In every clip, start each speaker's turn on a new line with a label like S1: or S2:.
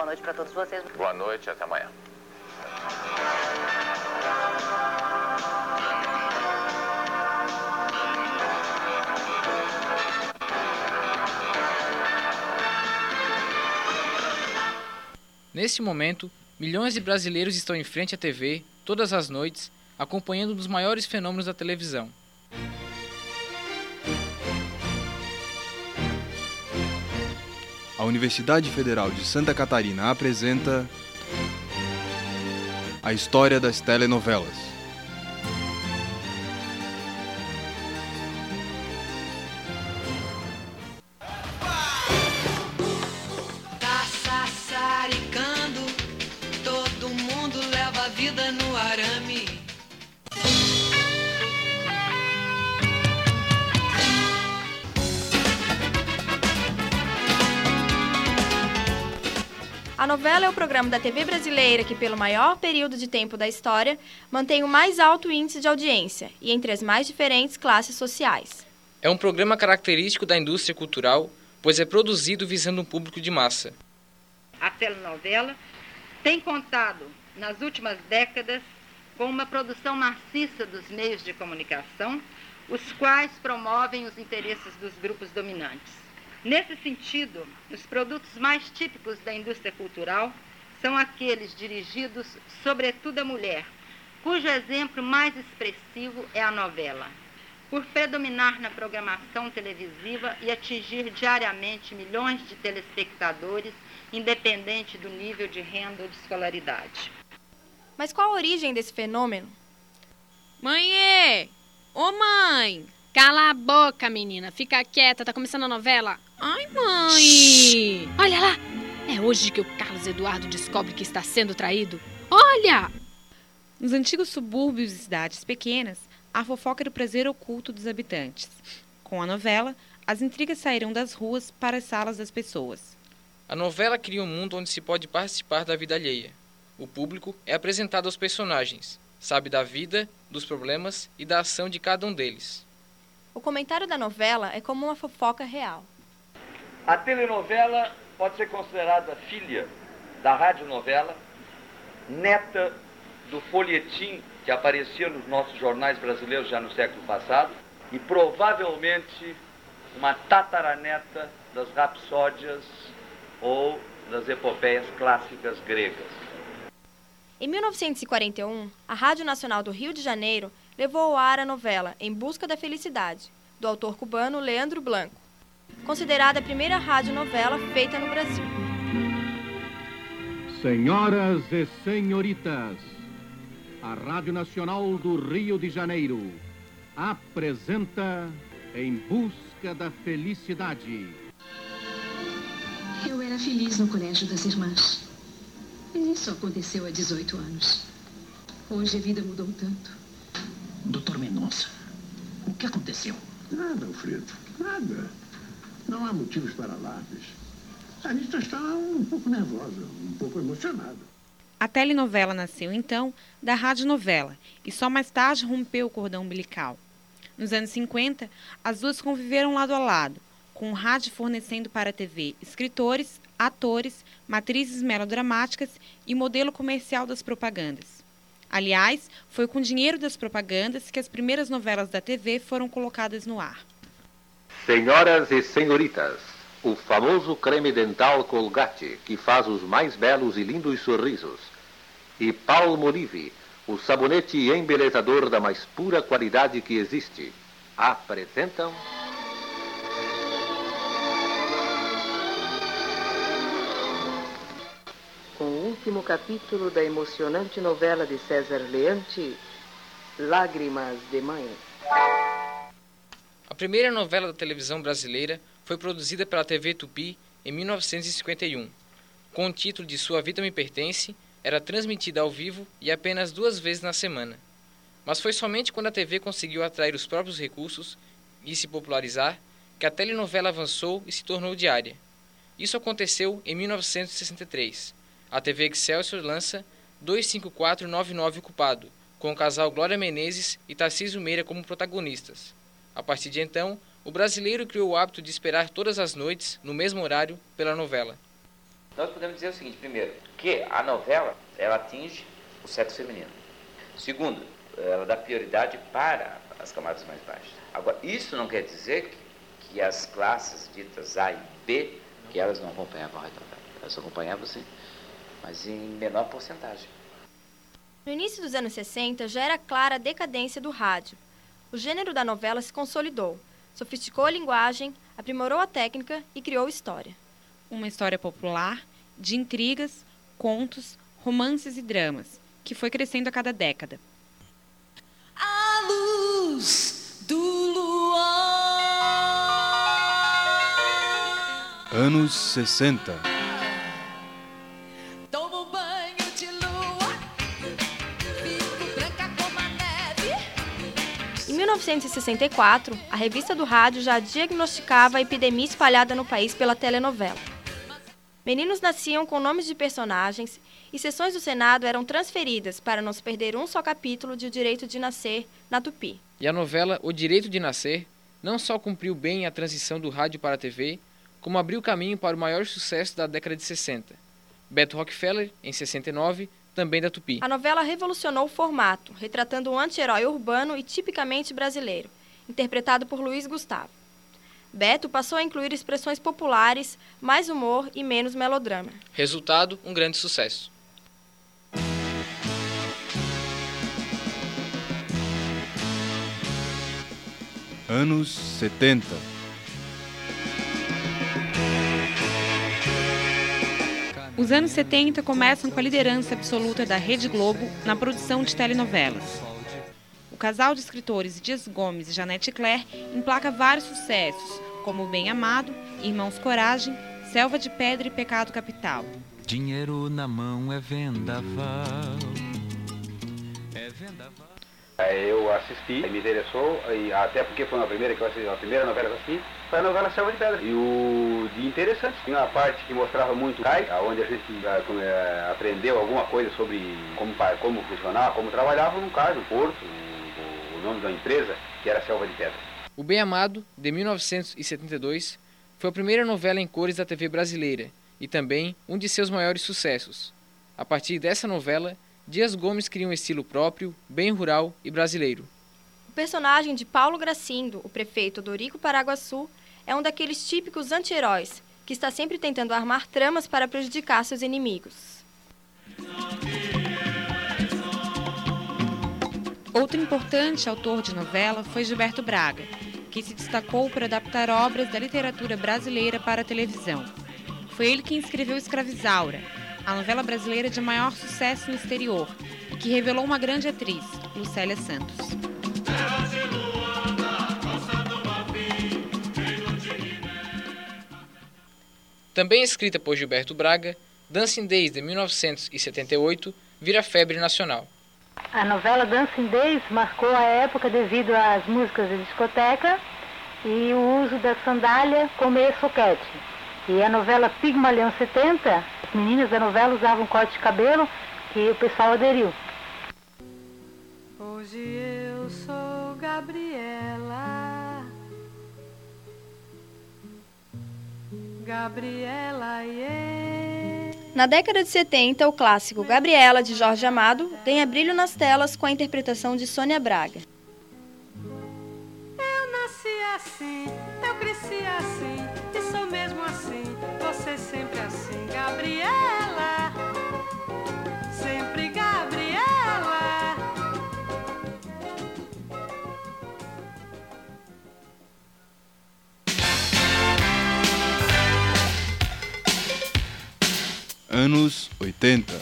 S1: boa noite para todos vocês.
S2: Boa noite, até amanhã.
S3: Neste momento, milhões de brasileiros estão em frente à TV, todas as noites, acompanhando um dos maiores fenômenos da televisão.
S4: A Universidade Federal de Santa Catarina apresenta a história das telenovelas.
S5: Tá sassaricando, todo mundo leva a vida no arame.
S6: A novela é o programa da TV brasileira que, pelo maior período de tempo da história, mantém o mais alto índice de audiência e entre as mais diferentes classes sociais.
S3: É um programa característico da indústria cultural, pois é produzido visando um público de massa.
S7: A telenovela tem contado, nas últimas décadas, com uma produção maciça dos meios de comunicação, os quais promovem os interesses dos grupos dominantes. Nesse sentido, os produtos mais típicos da indústria cultural são aqueles dirigidos sobretudo à mulher, cujo exemplo mais expressivo é a novela. Por predominar na programação televisiva e atingir diariamente milhões de telespectadores, independente do nível de renda ou de escolaridade.
S6: Mas qual a origem desse fenômeno?
S8: Mãe! Ô mãe! Cala a boca, menina. Fica quieta, tá começando a novela. Ai, mãe! Olha lá! É hoje que o Carlos Eduardo descobre que está sendo traído. Olha!
S9: Nos antigos subúrbios e cidades pequenas, a fofoca era o prazer oculto dos habitantes. Com a novela, as intrigas saíram das ruas para as salas das pessoas.
S3: A novela cria um mundo onde se pode participar da vida alheia. O público é apresentado aos personagens, sabe da vida, dos problemas e da ação de cada um deles.
S6: O comentário da novela é como uma fofoca real.
S10: A telenovela pode ser considerada filha da radionovela, neta do folhetim que aparecia nos nossos jornais brasileiros já no século passado e provavelmente uma tataraneta das rapsódias ou das epopeias clássicas gregas.
S6: Em 1941, a Rádio Nacional do Rio de Janeiro levou ao ar a novela Em Busca da Felicidade, do autor cubano Leandro Blanco, considerada a primeira radionovela feita no Brasil.
S11: Senhoras e senhoritas, a Rádio Nacional do Rio de Janeiro apresenta Em Busca da Felicidade.
S12: Eu era feliz no Colégio das Irmãs. Mas isso aconteceu há 18 anos. Hoje a vida mudou tanto.
S13: Doutor Mendonça, o que aconteceu?
S14: Nada, Alfredo, nada. Não há motivos para alarmes. A Anitta está um pouco nervosa, um pouco emocionada.
S9: A telenovela nasceu, então, da radionovela e só mais tarde rompeu o cordão umbilical. Nos anos 50, as duas conviveram lado a lado, com o rádio fornecendo para a TV escritores, atores, matrizes melodramáticas e modelo comercial das propagandas. Aliás, foi com o dinheiro das propagandas que as primeiras novelas da TV foram colocadas no ar.
S15: Senhoras e senhoritas, o famoso creme dental Colgate, que faz os mais belos e lindos sorrisos, e Palmolive, o sabonete embelezador da mais pura qualidade que existe, apresentam...
S1: Com o último capítulo da emocionante novela de César Leante, Lágrimas de Mãe.
S3: A primeira novela da televisão brasileira foi produzida pela TV Tupi em 1951. Com o título de Sua Vida Me Pertence, era transmitida ao vivo e apenas 2 vezes na semana. Mas foi somente quando a TV conseguiu atrair os próprios recursos e se popularizar que a telenovela avançou e se tornou diária. Isso aconteceu em 1963. A TV Excelsior lança 25499 Ocupado, com o casal Glória Menezes e Tarcísio Meira como protagonistas. A partir de então, o brasileiro criou o hábito de esperar todas as noites, no mesmo horário, pela novela.
S2: Nós podemos dizer o seguinte, primeiro, que a novela, ela atinge o sexo feminino. Segundo, ela dá prioridade para as camadas mais baixas. Agora, isso não quer dizer que as classes ditas A e B, que elas não acompanhavam a novela. Elas acompanhavam sim, mas em menor porcentagem.
S6: No início dos anos 60, já era clara a decadência do rádio. O gênero da novela se consolidou, sofisticou a linguagem, aprimorou a técnica e criou história.
S9: Uma história popular, de intrigas, contos, romances e dramas, que foi crescendo a cada década.
S5: A luz do luar.
S4: Anos 60.
S5: Tomo banho de lua, fico branca como a neve.
S6: Em 1964, a revista do rádio já diagnosticava a epidemia espalhada no país pela telenovela. Meninos nasciam com nomes de personagens e sessões do Senado eram transferidas para não se perder um só capítulo de O Direito de Nascer na Tupi.
S3: E a novela O Direito de Nascer não só cumpriu bem a transição do rádio para a TV, como abriu caminho para o maior sucesso da década de 60. Beto Rockefeller, em 69, também da Tupi.
S6: A novela revolucionou o formato, retratando um anti-herói urbano e tipicamente brasileiro, interpretado por Luiz Gustavo. Beto passou a incluir expressões populares, mais humor e menos melodrama.
S3: Resultado, um grande sucesso.
S4: Anos 70.
S9: Os anos 70 começam com a liderança absoluta da Rede Globo na produção de telenovelas. O casal de escritores Dias Gomes e Janete Claire emplaca vários sucessos, como Bem Amado, Irmãos Coragem, Selva de Pedra e Pecado Capital.
S16: Dinheiro na mão é vendaval.
S17: Eu assisti, me interessou, e até porque foi a primeira que eu assisti, a primeira novela que eu assisti, foi a novela Selva de Pedra. E o de interessante, tinha uma parte que mostrava muito cais, onde a gente aprendeu alguma coisa sobre como funcionava, como trabalhava, no caso, o porto, o nome da empresa, que era Selva de Pedra.
S3: O Bem Amado, de 1972, foi a primeira novela em cores da TV brasileira e também um de seus maiores sucessos. A partir dessa novela, Dias Gomes cria um estilo próprio, bem rural e brasileiro.
S6: O personagem de Paulo Gracindo, o prefeito Dorico Paraguaçu, é um daqueles típicos anti-heróis, que está sempre tentando armar tramas para prejudicar seus inimigos.
S9: Outro importante autor de novela foi Gilberto Braga, que se destacou por adaptar obras da literatura brasileira para a televisão. Foi ele quem escreveu Escravizaura, a novela brasileira de maior sucesso no exterior, e que revelou uma grande atriz, Lucélia Santos.
S3: Também escrita por Gilberto Braga, Dancing Days, de 1978, vira febre nacional.
S18: A novela Dancing Days marcou a época devido às músicas de discoteca e o uso da sandália como soquete. E a novela Pigmalion 70, as meninas da novela usavam corte de cabelo que o pessoal aderiu.
S5: Hoje eu sou Gabriela, Gabriela,
S6: Na década de 70, o clássico Gabriela, de Jorge Amado, ganha brilho nas telas com a interpretação de Sônia Braga.
S5: Eu nasci assim, eu cresci assim, e sou mesmo assim, você sempre assim, Gabriela, sempre Gabriela.
S4: Anos 80.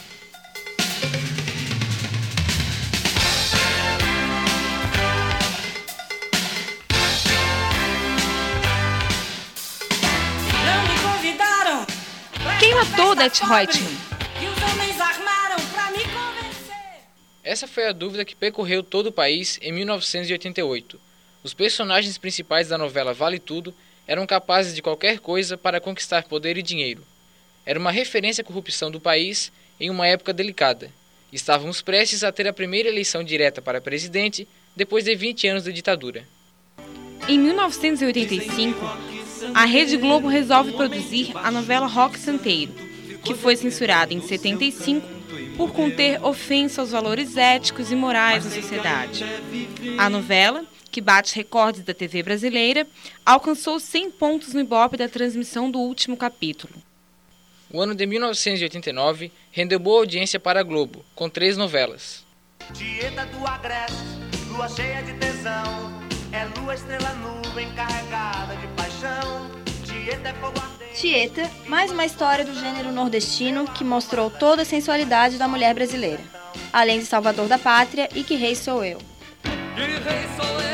S5: Não me convidaram.
S9: Quem matou Odete Reutemann?
S5: E os homens armaram pra me convencer.
S3: Essa foi a dúvida que percorreu todo o país em 1988. Os personagens principais da novela Vale Tudo eram capazes de qualquer coisa para conquistar poder e dinheiro. Era uma referência à corrupção do país em uma época delicada. Estávamos prestes a ter a primeira eleição direta para presidente depois de 20 anos de ditadura.
S9: Em 1985, a Rede Globo resolve produzir a novela Roque Santeiro, que foi censurada em 75 por conter ofensa aos valores éticos e morais da sociedade. A novela, que bate recordes da TV brasileira, alcançou 100 pontos no Ibope da transmissão do último capítulo.
S3: O ano de 1989 rendeu boa audiência para a Globo, com 3 novelas.
S19: Tieta do Agreste, lua cheia de tesão, é lua, estrela, nuvem carregada de paixão. Tieta é fogo ardente.
S6: Tieta, mais uma história do gênero nordestino que mostrou toda a sensualidade da mulher brasileira, além de Salvador da Pátria e Que Rei Sou Eu.
S19: Que rei sou eu.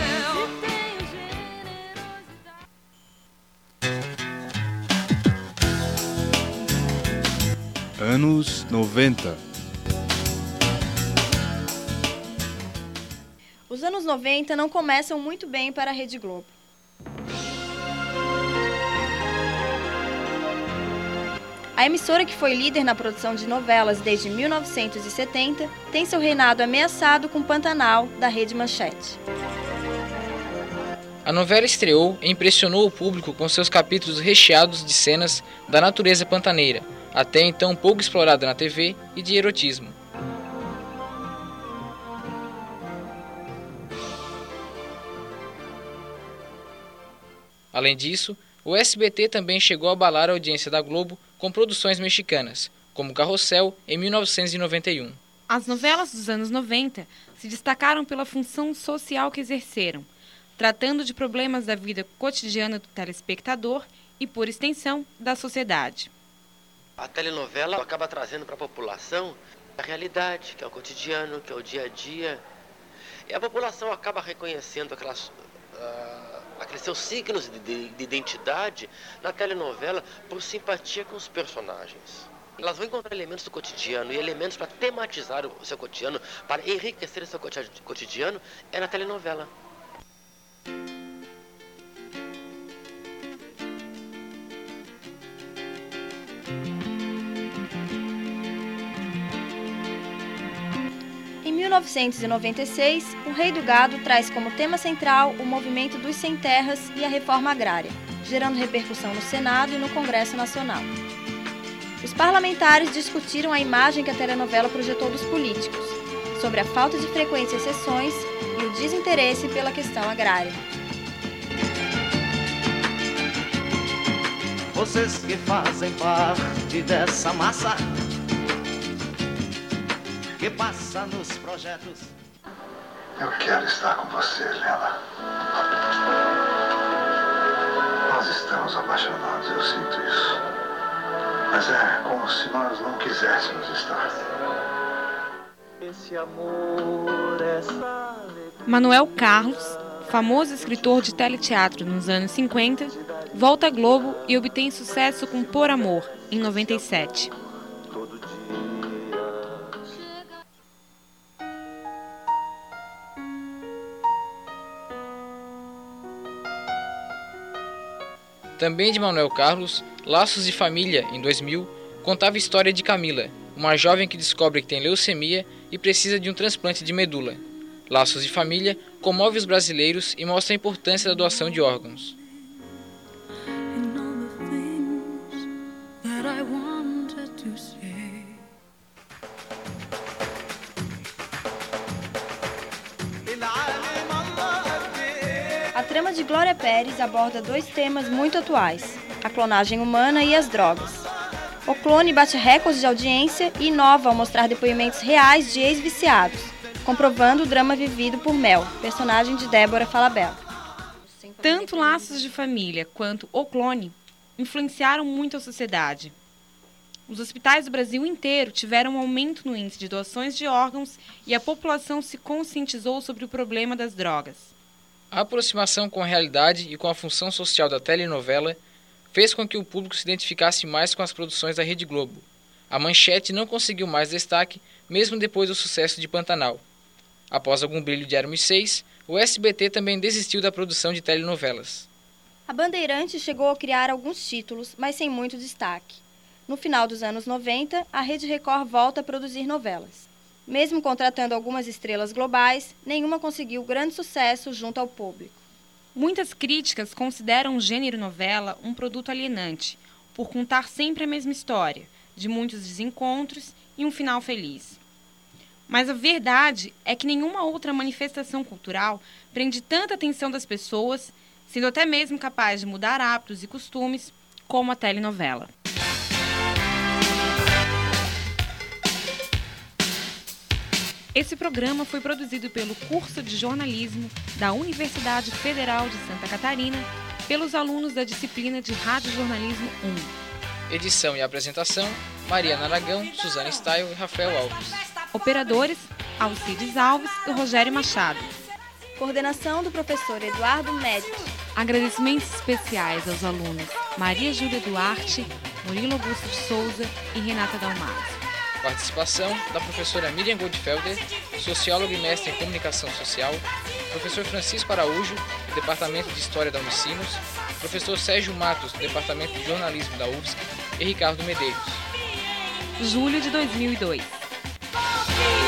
S4: Anos 90.
S6: Os anos 90 não começam muito bem para a Rede Globo. A emissora, que foi líder na produção de novelas desde 1970, tem seu reinado ameaçado com Pantanal, da Rede Manchete.
S3: A novela estreou e impressionou o público com seus capítulos recheados de cenas da natureza pantaneira, até então pouco explorada na TV, e de erotismo. Além disso, o SBT também chegou a abalar a audiência da Globo com produções mexicanas, como Carrossel, em 1991.
S9: As novelas dos anos 90 se destacaram pela função social que exerceram, tratando de problemas da vida cotidiana do telespectador e, por extensão, da sociedade.
S20: A telenovela acaba trazendo para a população a realidade, que é o cotidiano, que é o dia a dia. E a população acaba reconhecendo aqueles seus signos de identidade na telenovela por simpatia com os personagens. Elas vão encontrar elementos do cotidiano e elementos para tematizar o seu cotidiano, para enriquecer o seu cotidiano, é na telenovela.
S6: Em 1996, o Rei do Gado traz como tema central o movimento dos sem terras e a reforma agrária, gerando repercussão no Senado e no Congresso Nacional. Os parlamentares discutiram a imagem que a telenovela projetou dos políticos, sobre a falta de frequência às sessões e o desinteresse pela questão agrária.
S19: Vocês que fazem parte dessa massa que passa nos projetos.
S14: Eu quero estar com você, Lela. Nós estamos apaixonados, eu sinto isso. Mas é como se nós não quiséssemos estar.
S19: Esse amor, essa...
S9: Manuel Carlos, famoso escritor de teleteatro nos anos 50, volta à Globo e obtém sucesso com Por Amor, em 97.
S3: Também de Manuel Carlos, Laços de Família, em 2000, contava a história de Camila, uma jovem que descobre que tem leucemia e precisa de um transplante de medula. Laços de Família comove os brasileiros e mostra a importância da doação de órgãos.
S6: A trama de Glória Pérez aborda 2 temas muito atuais: a clonagem humana e as drogas. O clone bate recordes de audiência e inova ao mostrar depoimentos reais de ex-viciados, comprovando o drama vivido por Mel, personagem de Débora Falabella.
S9: Tanto Laços de Família quanto O Clone influenciaram muito a sociedade. Os hospitais do Brasil inteiro tiveram um aumento no índice de doações de órgãos e a população se conscientizou sobre o problema das drogas.
S3: A aproximação com a realidade e com a função social da telenovela fez com que o público se identificasse mais com as produções da Rede Globo. A Manchete não conseguiu mais destaque, mesmo depois do sucesso de Pantanal. Após algum brilho de Éramos 6, o SBT também desistiu da produção de telenovelas.
S6: A Bandeirantes chegou a criar alguns títulos, mas sem muito destaque. No final dos anos 90, a Rede Record volta a produzir novelas. Mesmo contratando algumas estrelas globais, nenhuma conseguiu grande sucesso junto ao público.
S9: Muitas críticas consideram o gênero novela um produto alienante, por contar sempre a mesma história, de muitos desencontros e um final feliz. Mas a verdade é que nenhuma outra manifestação cultural prende tanta atenção das pessoas, sendo até mesmo capaz de mudar hábitos e costumes, como a telenovela. Esse programa foi produzido pelo curso de jornalismo da Universidade Federal de Santa Catarina, pelos alunos da disciplina de Radiojornalismo 1.
S3: Edição e apresentação, Mariana Aragão, Suzana Stail e Rafael Alves.
S9: Operadores, Alcides Alves e Rogério Machado.
S6: Coordenação do professor Eduardo Médici.
S9: Agradecimentos especiais aos alunos Maria Júlia Duarte, Murilo Augusto de Souza e Renata Dalmazio.
S3: Participação da professora Miriam Goldfelder, socióloga e mestre em comunicação social, professor Francisco Araújo, do Departamento de História da Unicinos, professor Sérgio Matos, do Departamento de Jornalismo da UFSC, e Ricardo Medeiros.
S9: Julho de 2002.